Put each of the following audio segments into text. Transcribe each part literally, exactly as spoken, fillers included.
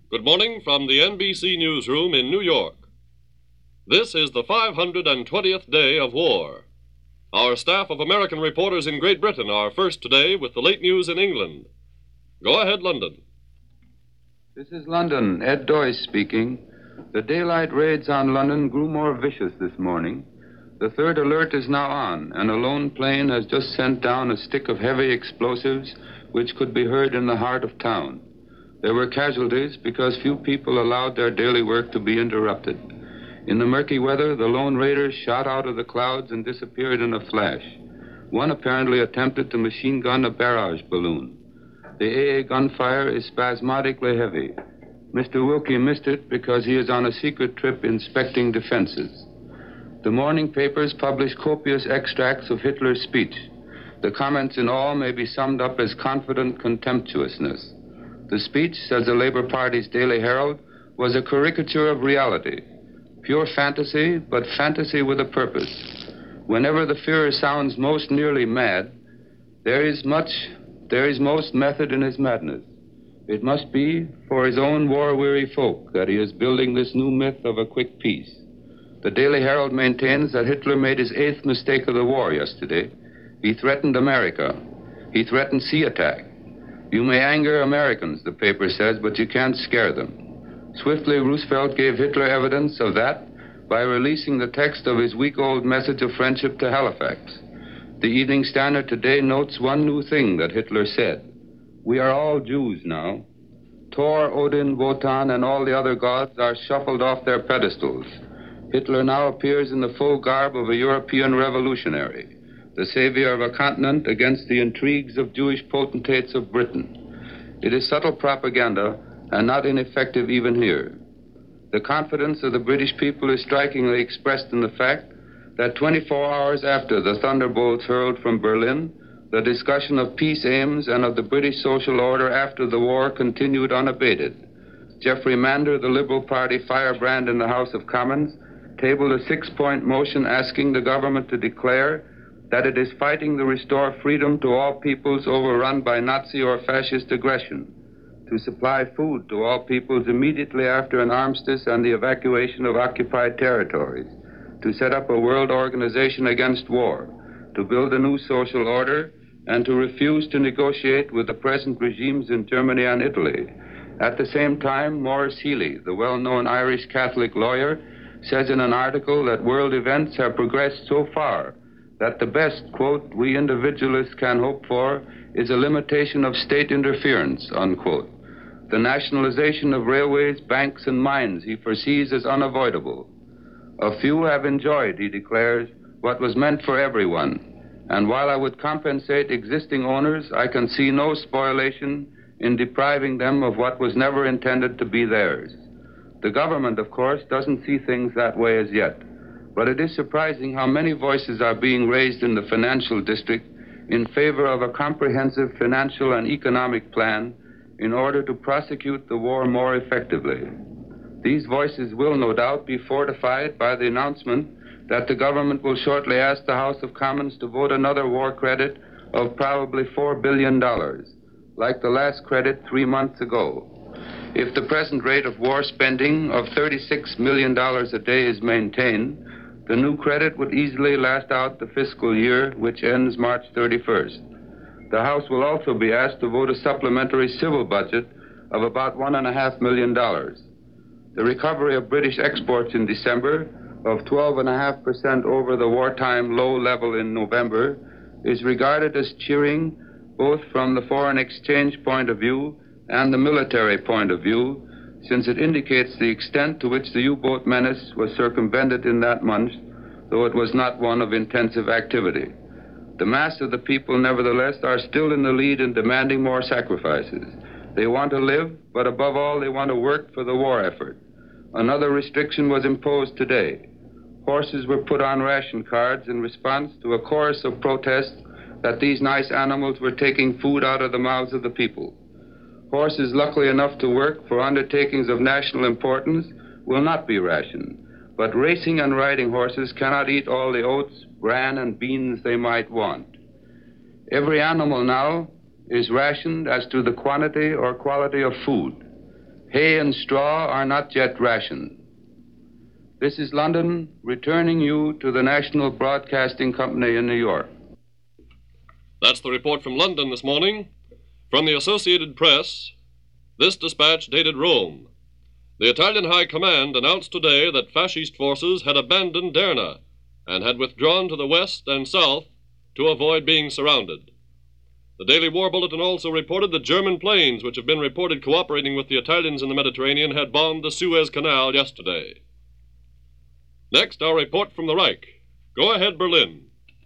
Good morning from the N B C newsroom in New York. This is the five hundred twentieth day of war. Our staff of American reporters in Great Britain are first today with the late news in England. Go ahead, London. This is London, Ed Doyce speaking. The daylight raids on London grew more vicious this morning. The third alert is now on, and a lone plane has just sent down a stick of heavy explosives which could be heard in the heart of town. There were casualties because few people allowed their daily work to be interrupted. In the murky weather, the lone raiders shot out of the clouds and disappeared in a flash. One apparently attempted to machine gun a barrage balloon. The A A gunfire is spasmodically heavy. Mister Wilkie missed it because he is on a secret trip inspecting defenses. The morning papers publish copious extracts of Hitler's speech. The comments in all may be summed up as confident contemptuousness. The speech, says the Labor Party's Daily Herald, was a caricature of reality. Pure fantasy, but fantasy with a purpose. Whenever the Führer sounds most nearly mad, there is much, there is most method in his madness. It must be for his own war-weary folk that he is building this new myth of a quick peace. The Daily Herald maintains that Hitler made his eighth mistake of the war yesterday. He threatened America. He threatened sea attack. You may anger Americans, the paper says, but you can't scare them. Swiftly, Roosevelt gave Hitler evidence of that by releasing the text of his week-old message of friendship to Halifax. The Evening Standard today notes one new thing that Hitler said. We are all Jews now. Thor, Odin, Wotan, and all the other gods are shuffled off their pedestals. Hitler now appears in the full garb of a European revolutionary, the savior of a continent against the intrigues of Jewish potentates of Britain. It is subtle propaganda and not ineffective even here. The confidence of the British people is strikingly expressed in the fact that twenty-four hours after the thunderbolts hurled from Berlin, the discussion of peace aims and of the British social order after the war continued unabated. Geoffrey Mander, the Liberal Party firebrand in the House of Commons, tabled a six-point motion asking the government to declare that it is fighting to restore freedom to all peoples overrun by Nazi or fascist aggression, to supply food to all peoples immediately after an armistice and the evacuation of occupied territories, to set up a world organization against war, to build a new social order, and to refuse to negotiate with the present regimes in Germany and Italy. At the same time, Maurice Healy, the well-known Irish Catholic lawyer, says in an article that world events have progressed so far that the best, quote, we individualists can hope for is a limitation of state interference, unquote. The nationalization of railways, banks, and mines he foresees as unavoidable. A few have enjoyed, he declares, what was meant for everyone. And while I would compensate existing owners, I can see no spoliation in depriving them of what was never intended to be theirs. The government, of course, doesn't see things that way as yet. But it is surprising how many voices are being raised in the financial district in favor of a comprehensive financial and economic plan in order to prosecute the war more effectively. These voices will, no doubt, be fortified by the announcement that the government will shortly ask the House of Commons to vote another war credit of probably four billion dollars, like the last credit three months ago. If the present rate of war spending of thirty-six million dollars a day is maintained, the new credit would easily last out the fiscal year, which ends March thirty-first. The House will also be asked to vote a supplementary civil budget of about one and a half million dollars. The recovery of British exports in December of twelve and a half percent over the wartime low level in November is regarded as cheering both from the foreign exchange point of view and the military point of view, since it indicates the extent to which the U-boat menace was circumvented in that month, though it was not one of intensive activity. The mass of the people, nevertheless, are still in the lead in demanding more sacrifices. They want to live, but above all, they want to work for the war effort. Another restriction was imposed today. Horses were put on ration cards in response to a chorus of protests that these nice animals were taking food out of the mouths of the people. Horses lucky enough to work for undertakings of national importance will not be rationed, but racing and riding horses cannot eat all the oats, bran, and beans they might want. Every animal now is rationed as to the quantity or quality of food. Hay and straw are not yet rationed. This is London, returning you to the National Broadcasting Company in New York. That's the report from London this morning. From the Associated Press, this dispatch dated Rome. The Italian High Command announced today that fascist forces had abandoned Derna and had withdrawn to the west and south to avoid being surrounded. The Daily War Bulletin also reported that German planes, which have been reported cooperating with the Italians in the Mediterranean, had bombed the Suez Canal yesterday. Next, our report from the Reich. Go ahead, Berlin.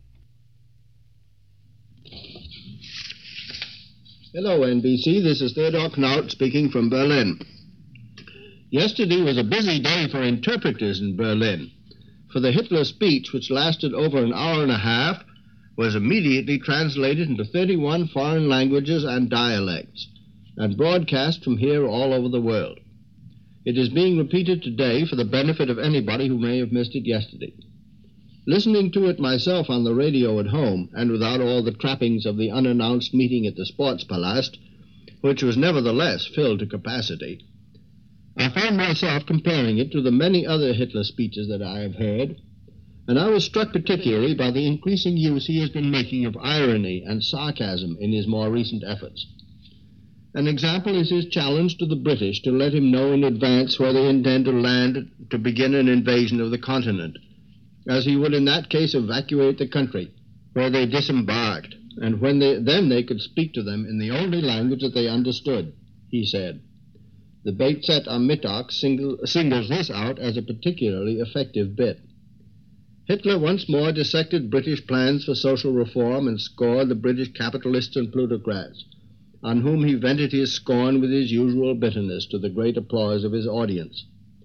Hello, N B C. This is Theodore Knaut speaking from Berlin. Yesterday was a busy day for interpreters in Berlin, for the Hitler speech, which lasted over an hour and a half, was immediately translated into thirty-one foreign languages and dialects, and broadcast from here all over the world. It is being repeated today for the benefit of anybody who may have missed it yesterday. Listening to it myself on the radio at home, and without all the trappings of the unannounced meeting at the Sportspalast, which was nevertheless filled to capacity, I found myself comparing it to the many other Hitler speeches that I have heard, and I was struck particularly by the increasing use he has been making of irony and sarcasm in his more recent efforts. An example is his challenge to the British to let him know in advance where they intend to land to begin an invasion of the continent, as he would in that case evacuate the country where they disembarked, and when they, then they could speak to them in the only language that they understood, he said. The Beitzet am Mittag single, singles this out as a particularly effective bit. Hitler once more dissected British plans for social reform and scored the British capitalists and plutocrats, on whom he vented his scorn with his usual bitterness to the great applause of his audience.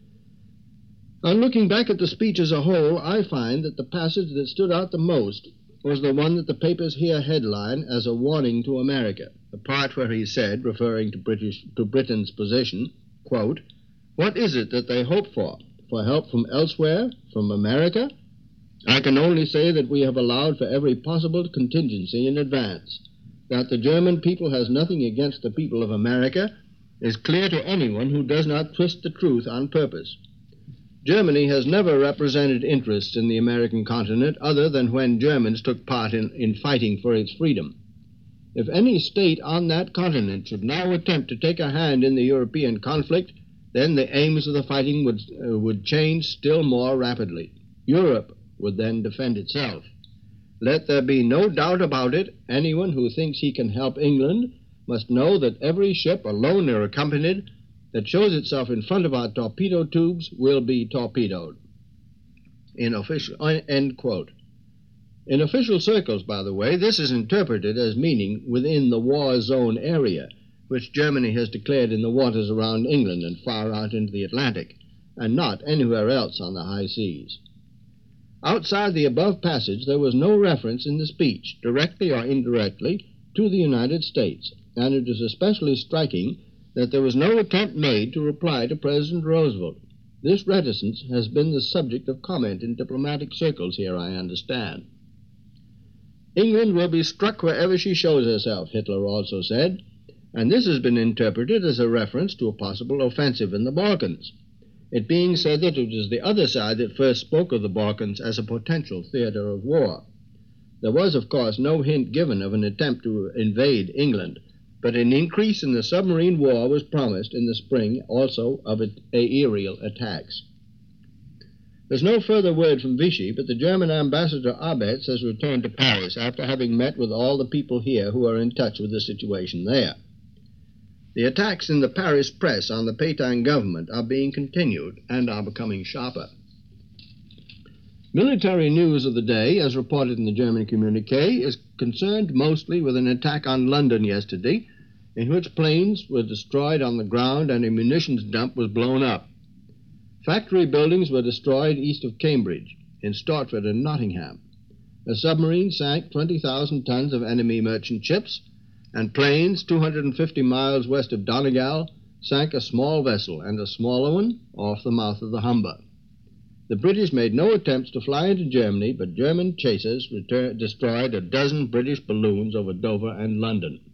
On looking back at the speech as a whole, I find that the passage that stood out the most was the one that the papers here headline as a warning to America, the part where he said, referring to, British, to Britain's position, quote, "What is it that they hope for? For help from elsewhere? From America? I can only say that we have allowed for every possible contingency in advance. That the German people has nothing against the people of America is clear to anyone who does not twist the truth on purpose. Germany has never represented interests in the American continent other than when Germans took part in, in fighting for its freedom. If any state on that continent should now attempt to take a hand in the European conflict, then the aims of the fighting would, uh, would change still more rapidly. Europe would then defend itself. Let there be no doubt about it. Anyone who thinks he can help England must know that every ship, alone or accompanied, that shows itself in front of our torpedo tubes will be torpedoed." In official, end quote. In official circles, by the way, this is interpreted as meaning within the war zone area, which Germany has declared in the waters around England and far out into the Atlantic, and not anywhere else on the high seas. Outside the above passage, there was no reference in the speech, directly or indirectly, to the United States, and it is especially striking that there was no attempt made to reply to President Roosevelt. This reticence has been the subject of comment in diplomatic circles here, I understand. England will be struck wherever she shows herself, Hitler also said, and this has been interpreted as a reference to a possible offensive in the Balkans, it being said that it was the other side that first spoke of the Balkans as a potential theater of war. There was, of course, no hint given of an attempt to invade England, but an increase in the submarine war was promised in the spring also of aerial attacks. There's no further word from Vichy, but the German ambassador Abetz has returned to Paris after having met with all the people here who are in touch with the situation there. The attacks in the Paris press on the Pétain government are being continued and are becoming sharper. Military news of the day, as reported in the German communique, is concerned mostly with an attack on London yesterday, in which planes were destroyed on the ground and a munitions dump was blown up. Factory buildings were destroyed east of Cambridge, in Stortford and Nottingham. A submarine sank twenty thousand tons of enemy merchant ships, and planes two hundred fifty miles west of Donegal sank a small vessel and a smaller one off the mouth of the Humber. The British made no attempts to fly into Germany, but German chasers retur- destroyed a dozen British balloons over Dover and London.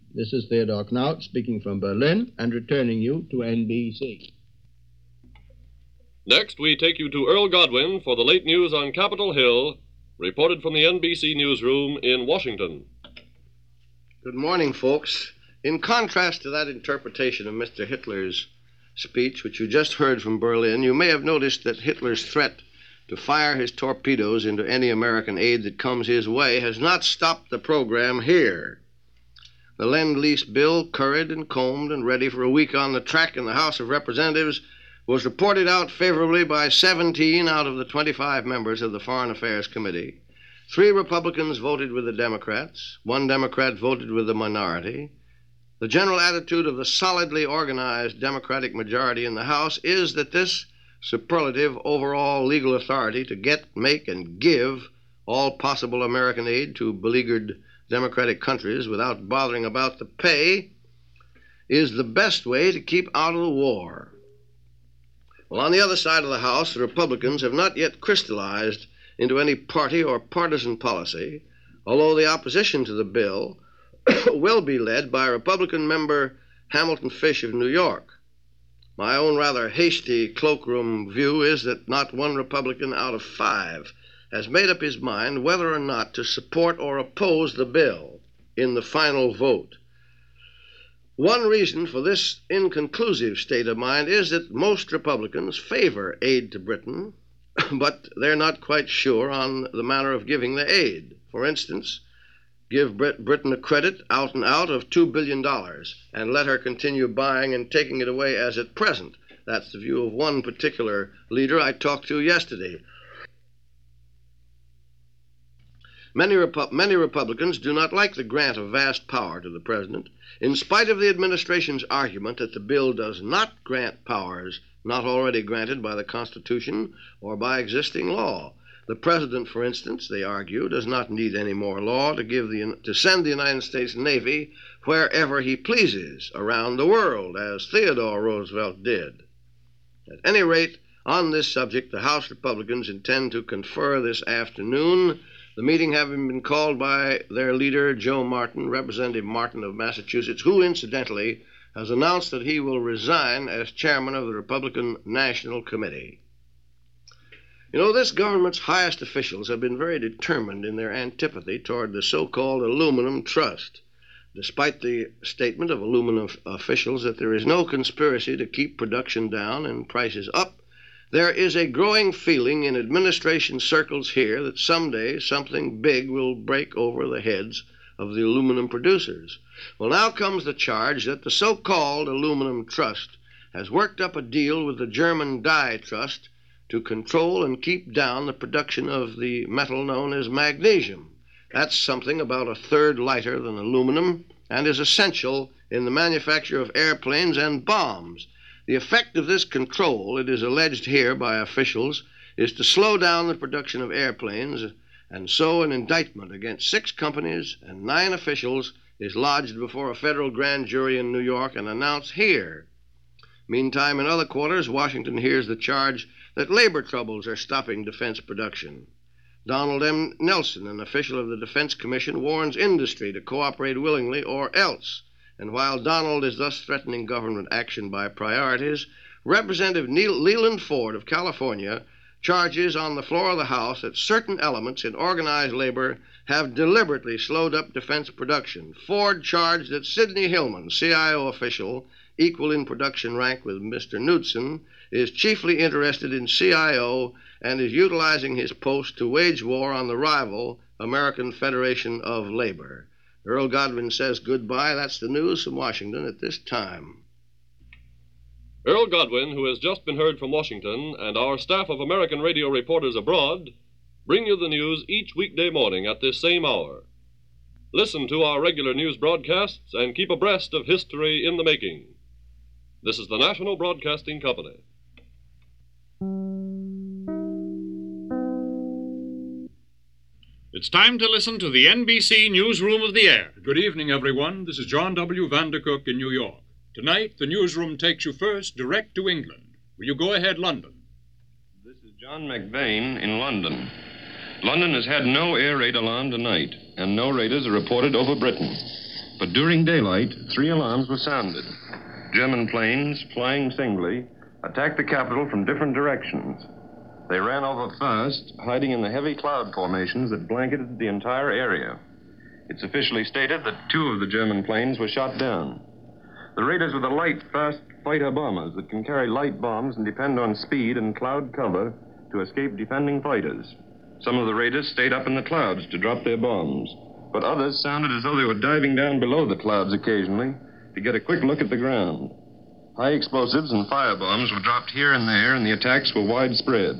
This is Theodore Knaut speaking from Berlin and returning you to N B C. Next, we take you to Earl Godwin for the late news on Capitol Hill, reported from the N B C newsroom in Washington. Good morning, folks. In contrast to that interpretation of Mister Hitler's speech, which you just heard from Berlin, you may have noticed that Hitler's threat to fire his torpedoes into any American aid that comes his way has not stopped the program here. The Lend-Lease bill, curried and combed and ready for a week on the track in the House of Representatives, was reported out favorably by seventeen out of the twenty-five members of the Foreign Affairs Committee. Three Republicans voted with the Democrats. One Democrat voted with the minority. The general attitude of the solidly organized Democratic majority in the House is that this superlative overall legal authority to get, make, and give all possible American aid to beleaguered democratic countries without bothering about the pay is the best way to keep out of the war. Well, on the other side of the House, the Republicans have not yet crystallized into any party or partisan policy, although the opposition to the bill will be led by Republican member Hamilton Fish of New York. My own rather hasty cloakroom view is that not one Republican out of five has made up his mind whether or not to support or oppose the bill in the final vote. One reason for this inconclusive state of mind is that most Republicans favor aid to Britain, but they're not quite sure on the manner of giving the aid. For instance, give Brit- Britain a credit out and out of two billion dollars and let her continue buying and taking it away as at present. That's the view of one particular leader I talked to yesterday. Many, Repu- many Republicans do not like the grant of vast power to the president, in spite of the administration's argument that the bill does not grant powers not already granted by the Constitution or by existing law. The president, for instance, they argue, does not need any more law to give the to send the United States Navy wherever he pleases around the world, as Theodore Roosevelt did. At any rate, on this subject, the House Republicans intend to confer this afternoon, the meeting having been called by their leader, Joe Martin, Representative Martin of Massachusetts, who, incidentally, has announced that he will resign as chairman of the Republican National Committee. You know, this government's highest officials have been very determined in their antipathy toward the so-called aluminum trust, despite the statement of aluminum officials that there is no conspiracy to keep production down and prices up. There is a growing feeling in administration circles here that someday something big will break over the heads of the aluminum producers. Well, now comes the charge that the so-called aluminum trust has worked up a deal with the German Die Trust to control and keep down the production of the metal known as magnesium. That's something about a third lighter than aluminum and is essential in the manufacture of airplanes and bombs. The effect of this control, it is alleged here by officials, is to slow down the production of airplanes, and so an indictment against six companies and nine officials is lodged before a federal grand jury in New York and announced here. Meantime, in other quarters, Washington hears the charge that labor troubles are stopping defense production. Donald M. Nelson, an official of the Defense Commission, warns industry to cooperate willingly or else. And while Donald is thus threatening government action by priorities, Representative Neil Leland Ford of California charges on the floor of the House that certain elements in organized labor have deliberately slowed up defense production. Ford charged that Sidney Hillman, C I O official, equal in production rank with Mister Knudsen, is chiefly interested in C I O and is utilizing his post to wage war on the rival American Federation of Labor. Earl Godwin says goodbye. That's the news from Washington at this time. Earl Godwin, who has just been heard from Washington, and our staff of American radio reporters abroad, bring you the news each weekday morning at this same hour. Listen to our regular news broadcasts and keep abreast of history in the making. This is the National Broadcasting Company. It's time to listen to the N B C Newsroom of the Air. Good evening, everyone. This is John W. Vandercook in New York. Tonight, the newsroom takes you first direct to England. Will you go ahead, London? This is John McVane in London. London has had no air raid alarm tonight, and no raiders are reported over Britain. But during daylight, three alarms were sounded. German planes, flying singly, attacked the capital from different directions. They ran over fast, hiding in the heavy cloud formations that blanketed the entire area. It's officially stated that two of the German planes were shot down. The raiders were the light, fast fighter bombers that can carry light bombs and depend on speed and cloud cover to escape defending fighters. Some of the raiders stayed up in the clouds to drop their bombs, but others sounded as though they were diving down below the clouds occasionally to get a quick look at the ground. High explosives and firebombs were dropped here and there, and the attacks were widespread.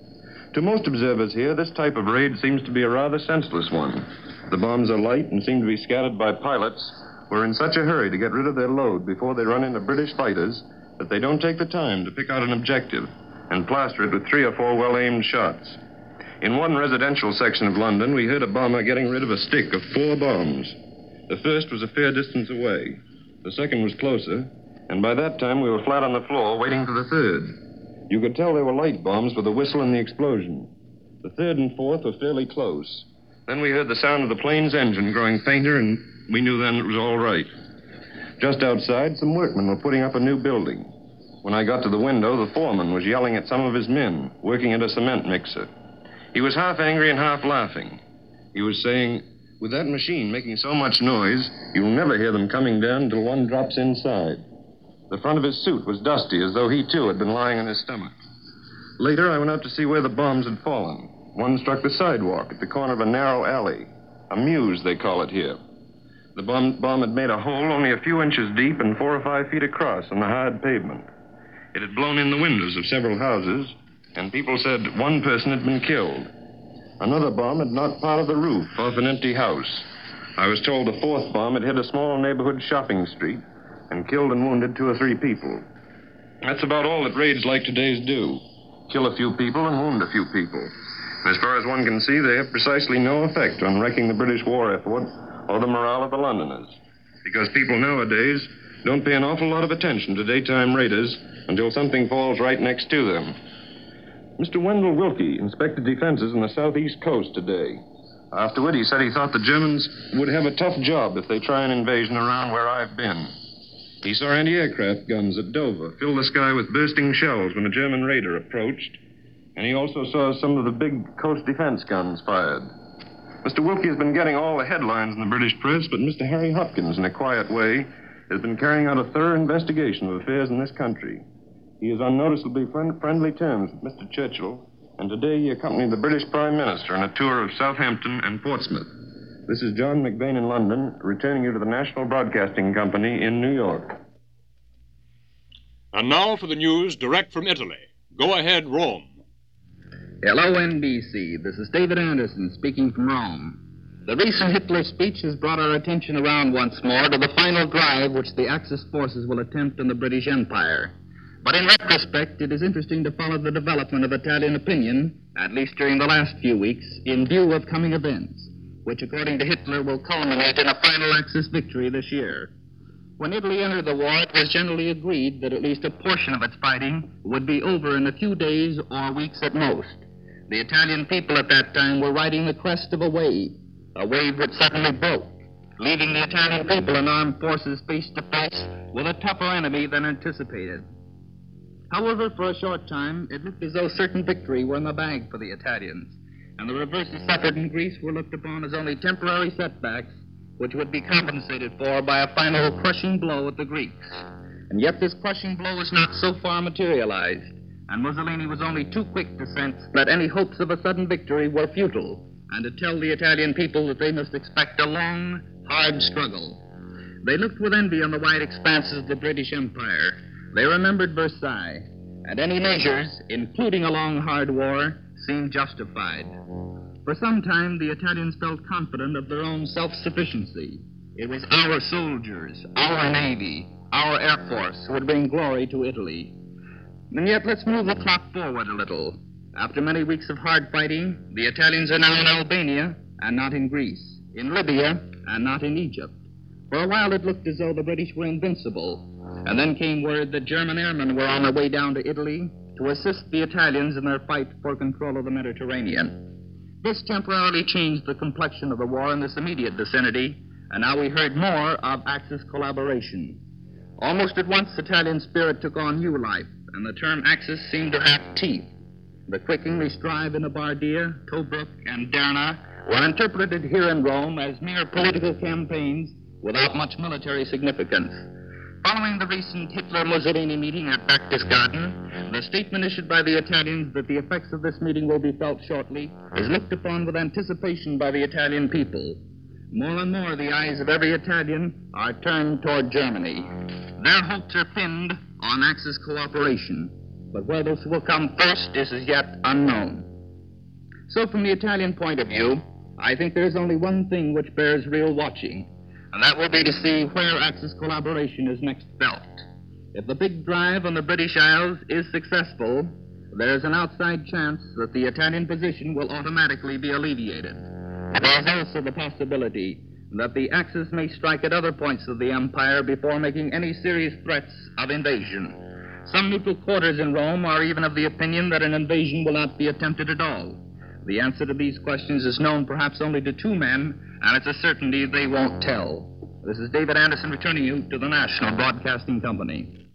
To most observers here, this type of raid seems to be a rather senseless one. The bombs are light and seem to be scattered by pilots who are in such a hurry to get rid of their load before they run into British fighters that they don't take the time to pick out an objective and plaster it with three or four well-aimed shots. In one residential section of London, we heard a bomber getting rid of a stick of four bombs. The first was a fair distance away. The second was closer, and by that time we were flat on the floor waiting for the third. You could tell they were light bombs with the whistle and the explosion. The third and fourth were fairly close. Then we heard the sound of the plane's engine growing fainter, and we knew then it was all right. Just outside, some workmen were putting up a new building. When I got to the window, the foreman was yelling at some of his men, working at a cement mixer. He was half angry and half laughing. He was saying, with that machine making so much noise, you'll never hear them coming down until one drops inside. The front of his suit was dusty, as though he, too, had been lying on his stomach. Later, I went out to see where the bombs had fallen. One struck the sidewalk at the corner of a narrow alley. A mews, they call it here. The bomb, bomb had made a hole only a few inches deep and four or five feet across on the hard pavement. It had blown in the windows of several houses, and people said one person had been killed. Another bomb had knocked part of the roof off an empty house. I was told the fourth bomb had hit a small neighborhood shopping street and killed and wounded two or three people. That's about all that raids like today's do. Kill a few people and wound a few people. As far as one can see, they have precisely no effect on wrecking the British war effort or the morale of the Londoners. Because people nowadays don't pay an awful lot of attention to daytime raiders until something falls right next to them. Mister Wendell Wilkie inspected defenses on the southeast coast today. Afterward, he said he thought the Germans would have a tough job if they try an invasion around where I've been. He saw anti-aircraft guns at Dover fill the sky with bursting shells when a German raider approached, and he also saw some of the big coast defense guns fired. Mister Wilkie has been getting all the headlines in the British press, but Mister Harry Hopkins, in a quiet way, has been carrying out a thorough investigation of affairs in this country. He is on noticeably friend- friendly terms with Mister Churchill, and today he accompanied the British Prime Minister on a tour of Southampton and Portsmouth. This is John McBain in London, returning you to the National Broadcasting Company in New York. And now for the news direct from Italy. Go ahead, Rome. Hello, N B C. This is David Anderson speaking from Rome. The recent Hitler speech has brought our attention around once more to the final drive which the Axis forces will attempt on the British Empire. But in retrospect, it is interesting to follow the development of Italian opinion, at least during the last few weeks, in view of coming events, which, according to Hitler, will culminate in a final Axis victory this year. When Italy entered the war, it was generally agreed that at least a portion of its fighting would be over in a few days or weeks at most. The Italian people at that time were riding the crest of a wave, a wave which suddenly broke, leaving the Italian people and armed forces face to face with a tougher enemy than anticipated. However, for a short time, it looked as though certain victory were in the bag for the Italians, and the reverses suffered in Greece were looked upon as only temporary setbacks, which would be compensated for by a final crushing blow at the Greeks. And yet this crushing blow was not so far materialized, and Mussolini was only too quick to sense that any hopes of a sudden victory were futile, and to tell the Italian people that they must expect a long, hard struggle. They looked with envy on the wide expanses of the British Empire. They remembered Versailles, and any measures, including a long, hard war, seemed justified. For some time, the Italians felt confident of their own self-sufficiency. It was our soldiers, our Navy, our Air Force who would bring glory to Italy. And yet, let's move the clock forward a little. After many weeks of hard fighting, the Italians are now in Albania and not in Greece, in Libya and not in Egypt. For a while, it looked as though the British were invincible. And then came word that German airmen were on their way down to Italy to assist the Italians in their fight for control of the Mediterranean. This temporarily changed the complexion of the war in this immediate vicinity, and now we heard more of Axis collaboration. Almost at once, Italian spirit took on new life, and the term Axis seemed to have teeth. The quick English drive into Bardia, Tobruk, and Derna were interpreted here in Rome as mere political campaigns without much military significance. Following the recent Hitler-Mussolini meeting at Berchtesgaden, the statement issued by the Italians that the effects of this meeting will be felt shortly is looked upon with anticipation by the Italian people. More and more, the eyes of every Italian are turned toward Germany. Their hopes are pinned on Axis cooperation, but where this will come first is as yet unknown. So, from the Italian point of view, I think there is only one thing which bears real watching, and that will be to see where Axis collaboration is next felt. If the big drive on the British Isles is successful, there is an outside chance that the Italian position will automatically be alleviated. There is also the possibility that the Axis may strike at other points of the empire before making any serious threats of invasion. Some neutral quarters in Rome are even of the opinion that an invasion will not be attempted at all. The answer to these questions is known perhaps only to two men, and it's a certainty they won't tell. This is David Anderson returning you to the National Broadcasting Company.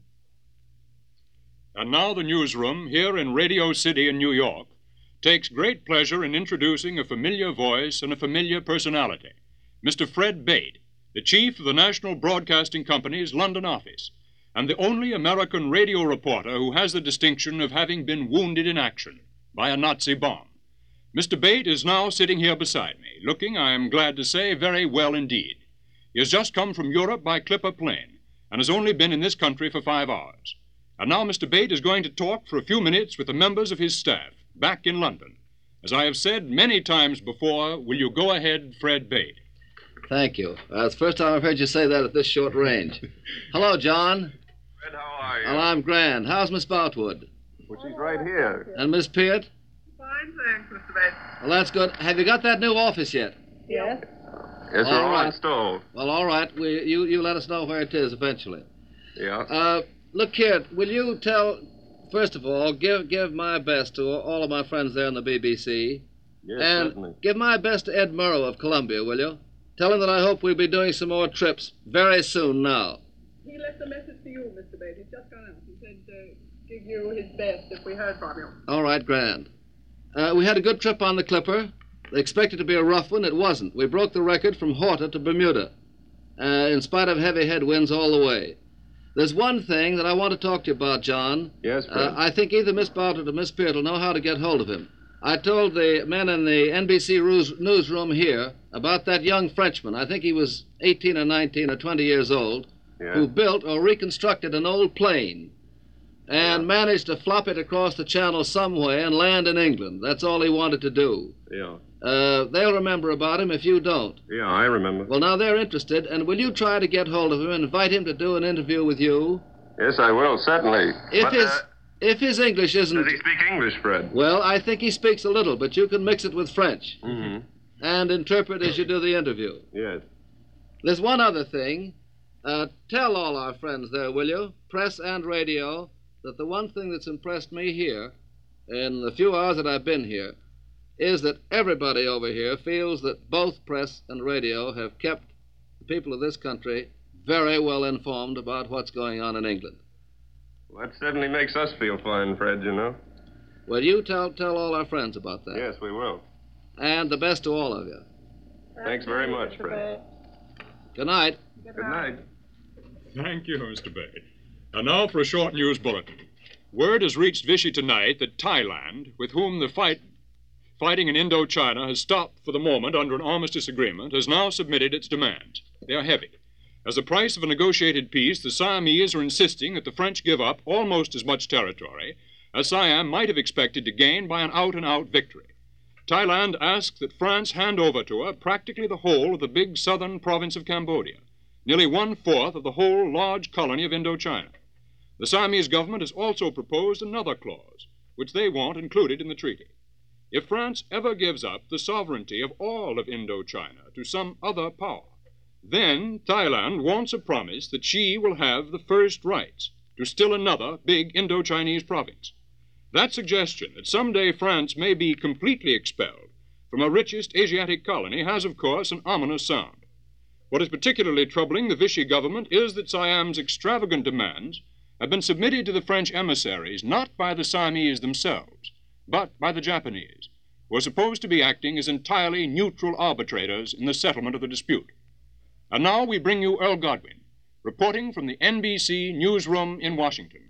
And now the newsroom here in Radio City in New York takes great pleasure in introducing a familiar voice and a familiar personality, Mister Fred Bate, the chief of the National Broadcasting Company's London office, and the only American radio reporter who has the distinction of having been wounded in action by a Nazi bomb. Mister Bate is now sitting here beside me, looking, I am glad to say, very well indeed. He has just come from Europe by Clipper plane and has only been in this country for five hours. And now Mister Bate is going to talk for a few minutes with the members of his staff back in London. As I have said many times before, will you go ahead, Fred Bate? Thank you. Uh, it's the first time I've heard you say that at this short range. Hello, John. Fred, how are you? Well, I'm grand. How's Miss Boutwood? Well, she's right here. And Miss Peart? Fine, thanks, Mister Bates. Well, that's good. Have you got that new office yet? Yes. Yes, All we're all right. installed. Well, all right. We, you, you let us know where it is eventually. Yeah. Uh, look here. Will you tell, first of all, give give my best to all of my friends there in the B B C. Yes, and certainly. give my best to Ed Murrow of Columbia, will you? Tell him that I hope we'll be doing some more trips very soon now. He left a message to you, Mister Bates. He's just gone out. He said uh, give you his best if we heard from you. All right, grand. Uh, we had a good trip on the Clipper. They expected it to be a rough one. It wasn't. We broke the record from Horta to Bermuda, uh, in spite of heavy headwinds all the way. There's one thing that I want to talk to you about, John. Yes, Fred. Uh, I think either Miss Bartlett or Miss Peart will know how to get hold of him. I told the men in the N B C rus- newsroom here about that young Frenchman. I think he was eighteen or nineteen or twenty years old, Yeah. who built or reconstructed an old plane and Yeah. managed to flop it across the channel some way and land in England. That's all he wanted to do. Yeah. Uh, they'll remember about him if you don't. Yeah, I remember. Well, now they're interested, and will you try to get hold of him and invite him to do an interview with you? Yes, I will, certainly. If but, his uh, if his English isn't... does he speak English, Fred? Well, I think he speaks a little, but you can mix it with French Mm-hmm. and interpret as you do the interview. Yes. There's one other thing. Uh, tell all our friends there, will you, press and radio, that the one thing that's impressed me here, in the few hours that I've been here, is that everybody over here feels that both press and radio have kept the people of this country very well informed about what's going on in England. Well, that certainly makes us feel fine, Fred, you know. Well, you tell tell all our friends about that. Yes, we will. And the best to all of you. Thanks very much, Fred. Good night. Good night. Thank you, Mister Bate. And now for a short news bulletin. Word has reached Vichy tonight that Thailand, with whom the fight fighting in Indochina has stopped for the moment under an armistice agreement, has now submitted its demands. They are heavy. As the price of a negotiated peace, the Siamese are insisting that the French give up almost as much territory as Siam might have expected to gain by an out-and-out victory. Thailand asks that France hand over to her practically the whole of the big southern province of Cambodia, nearly one-fourth of the whole large colony of Indochina. The Siamese government has also proposed another clause, which they want included in the treaty. If France ever gives up the sovereignty of all of Indochina to some other power, then Thailand wants a promise that she will have the first rights to still another big Indochinese province. That suggestion that someday France may be completely expelled from her richest Asiatic colony has, of course, an ominous sound. What is particularly troubling the Vichy government is that Siam's extravagant demands have been submitted to the French emissaries not by the Siamese themselves, but by the Japanese, who are supposed to be acting as entirely neutral arbitrators in the settlement of the dispute. And now we bring you Earl Godwin, reporting from the N B C newsroom in Washington.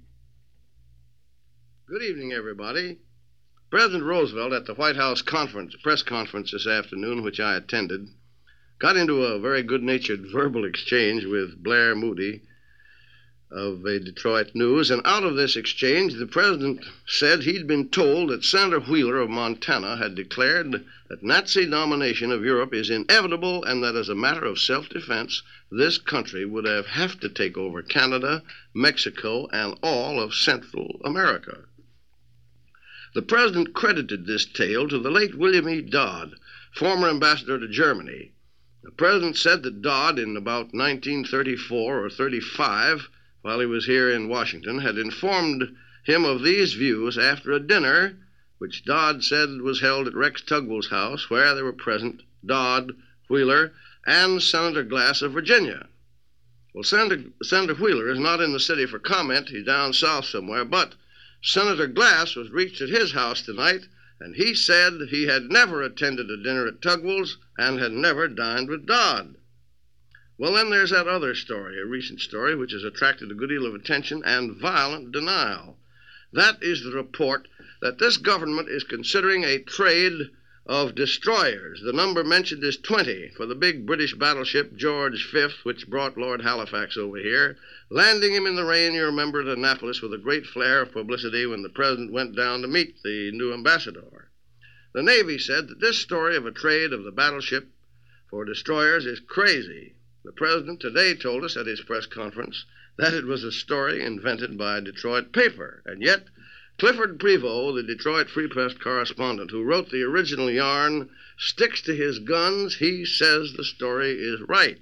Good evening, everybody. President Roosevelt, at the White House conference, press conference this afternoon, which I attended, got into a very good-natured verbal exchange with Blair Moody of the Detroit News, and out of this exchange, the president said he'd been told that Senator Wheeler of Montana had declared that Nazi domination of Europe is inevitable and that as a matter of self-defense, this country would have, have to take over Canada, Mexico, and all of Central America. The president credited this tale to the late William E. Dodd, former ambassador to Germany. The president said that Dodd, in about nineteen thirty-four or thirty-five, while he was here in Washington, had informed him of these views after a dinner which Dodd said was held at Rex Tugwell's house, where there were present Dodd, Wheeler, and Senator Glass of Virginia. Well, Senator, Senator Wheeler is not in the city for comment. He's down south somewhere, but Senator Glass was reached at his house tonight, and he said he had never attended a dinner at Tugwell's and had never dined with Dodd. Well, then there's that other story, a recent story, which has attracted a good deal of attention and violent denial. That is the report that this government is considering a trade of destroyers. The number mentioned is twenty for the big British battleship George Fifth, which brought Lord Halifax over here, landing him in the rain, you remember, at Annapolis with a great flare of publicity when the president went down to meet the new ambassador. The Navy said that this story of a trade of the battleship for destroyers is crazy. The president today told us at his press conference that it was a story invented by a Detroit paper, and yet Clifford Prevost, the Detroit Free Press correspondent who wrote the original yarn, sticks to his guns. He says the story is right.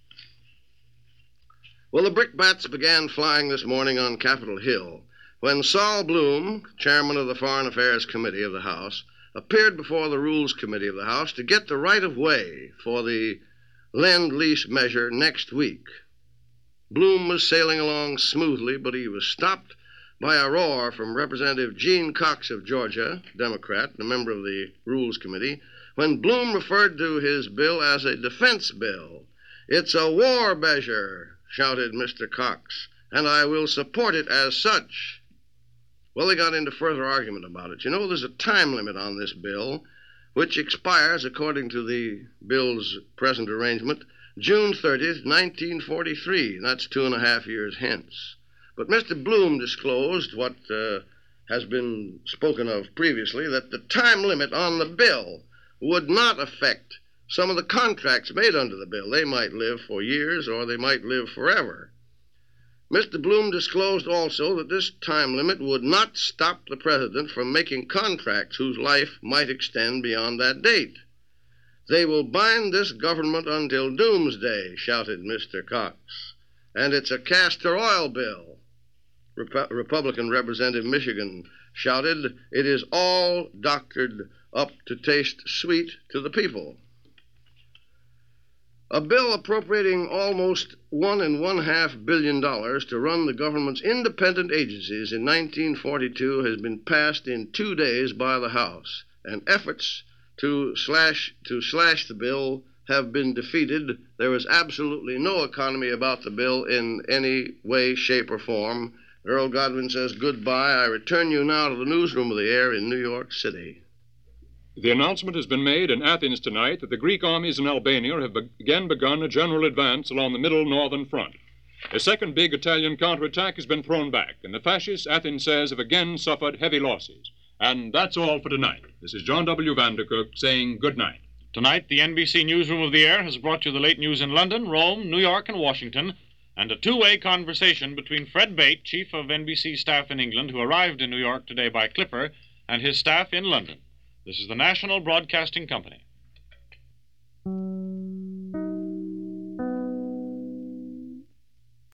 Well, the brickbats began flying this morning on Capitol Hill when Saul Bloom, chairman of the Foreign Affairs Committee of the House, appeared before the Rules Committee of the House to get the right of way for the Lend-Lease measure next week. Bloom was sailing along smoothly, but he was stopped by a roar from Representative Gene Cox of Georgia, Democrat, and a member of the Rules Committee, when Bloom referred to his bill as a defense bill. "It's a war measure," shouted Mister Cox, "and I will support it as such." Well, they got into further argument about it. You know, there's a time limit on this bill, which expires, according to the bill's present arrangement, June thirtieth, nineteen forty-three. That's two and a half years hence. But Mister Bloom disclosed what uh, has been spoken of previously, that the time limit on the bill would not affect some of the contracts made under the bill. They might live for years or they might live forever. Mister Bloom disclosed also that this time limit would not stop the president from making contracts whose life might extend beyond that date. "They will bind this government until doomsday," shouted Mister Cox. "And it's a castor oil bill." Rep- Republican Representative Michigan shouted, "It is all doctored up to taste sweet to the people." A bill appropriating almost one and one half billion dollars to run the government's independent agencies in nineteen forty-two has been passed in two days by the House, and efforts to slash to slash the bill have been defeated. There is absolutely no economy about the bill in any way, shape, or form. Earl Godwin says goodbye. I return you now to the newsroom of the Air in New York City. The announcement has been made in Athens tonight that the Greek armies in Albania have be- again begun a general advance along the middle northern front. A second big Italian counterattack has been thrown back, and the fascists, Athens says, have again suffered heavy losses. And that's all for tonight. This is John W. Vandercook saying good night. Tonight, the N B C Newsroom of the Air has brought you the late news in London, Rome, New York, and Washington, and a two-way conversation between Fred Bate, chief of N B C staff in England, who arrived in New York today by Clipper, and his staff in London. This is the National Broadcasting Company.